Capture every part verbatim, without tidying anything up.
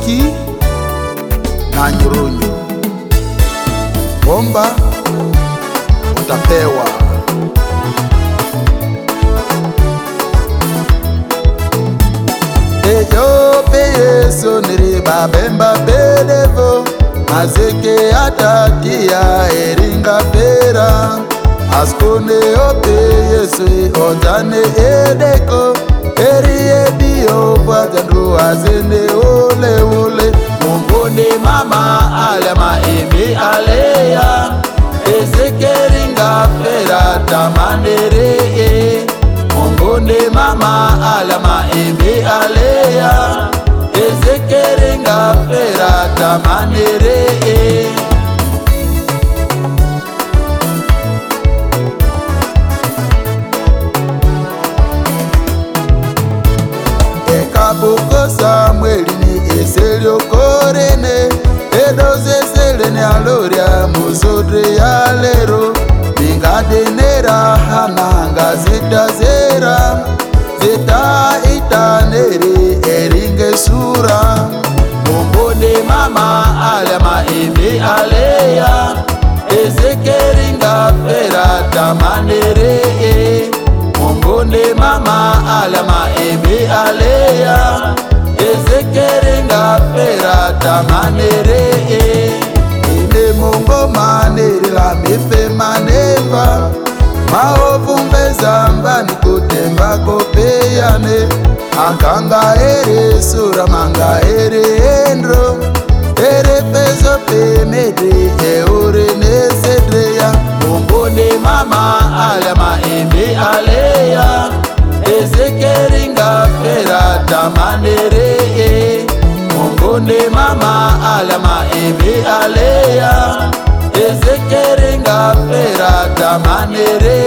whisky na nyurunyu. Omba utapewa. Ejope Yesu niriba bemba bedevo, mazeke atatia eringa pera. Askone ope Yesu onjane edeko, eri ebio vajandru azene ole ole. Mungone mama alama emi aleya, ezekeringa pera tamanere. Mungone mama alama emi aleya, ezekeringa pera tamanere. Ekabuko Samueli ni eselio korene, edoze selene aloria musodre ya lero. Bingade nera hananga zita zera, zita itanere eringe sura. Mumbone mama alama emi aleya, ezekeringa pera tamanere. Mungone mama alama emi aleya, ezekeringa pera tamanere. Ine mungo manere la mife maneva, maovu mbezamba ni kutemba kopeyane. Akanga ere sura manga ere endro, ere pezo pe medre eure nesedreya. Mungone mama alama emi aleya, ezekeringa pera tamanere. Mungone mama alama emi aleya, ezekeringa pera tamanere.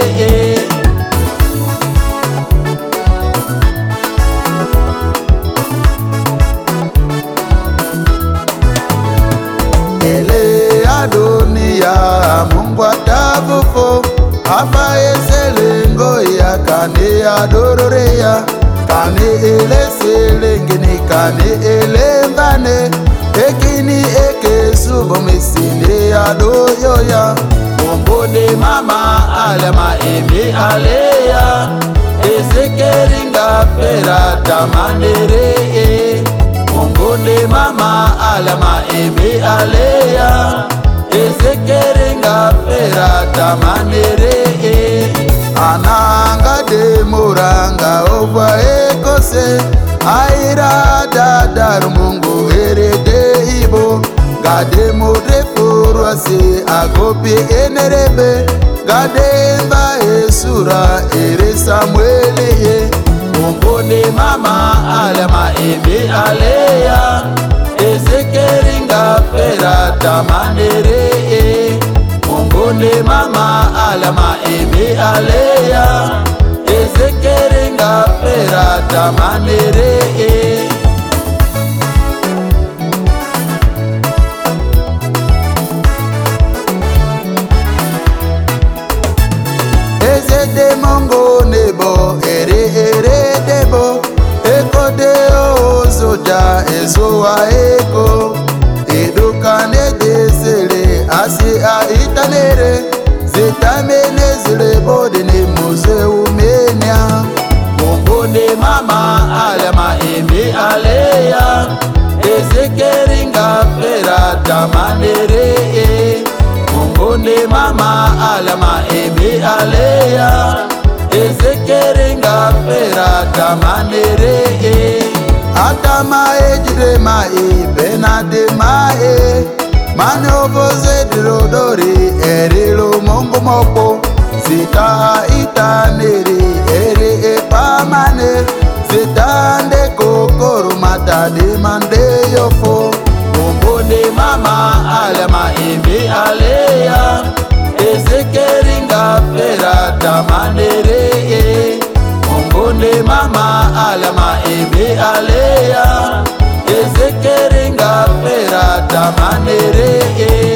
Ele adonia Mungu atavufo, hapa eselengo ya kane adororeya. Kane ele selengini kane ele mbane, ekini eke subo misinde adoyoya. Mumbone mama alama emi aleya, ezekeringa pera tamanere. Mungone mama alama emi aleya, ezekeringa pera tamanere. Ananga de muranga ova ekose, aira dadaru mungu erede ibo. Gade mure furwase agopi enerebe, gade mba esura ere Samueli ye. Mungone mama alama emi aleya, ezekeringa pera tamanere. Mungone mama alama emi aleya, ezekeringa pera tamanere. Ezede mongo nebo ere ere debo, eko de ozoja ezoa eko. Edukane desele asi a itanere, zetamene zile bode ne mose umenya. Mungone mama alama emi aleya, ezekeringa pera tamanere. Mungone mama alama emi aleya, ezekeringa pera tamanere. Atama ejire mae benade mae, mane ovoze dirodori erilo mongo mopo. Zita itanere ere epamane, zitande kokoro matade mande yofo. Mungone mama alama emi aleya, ezekeringa pera tamanere. Mungone mama alama emi aleya, ezekeringa pera tamanere.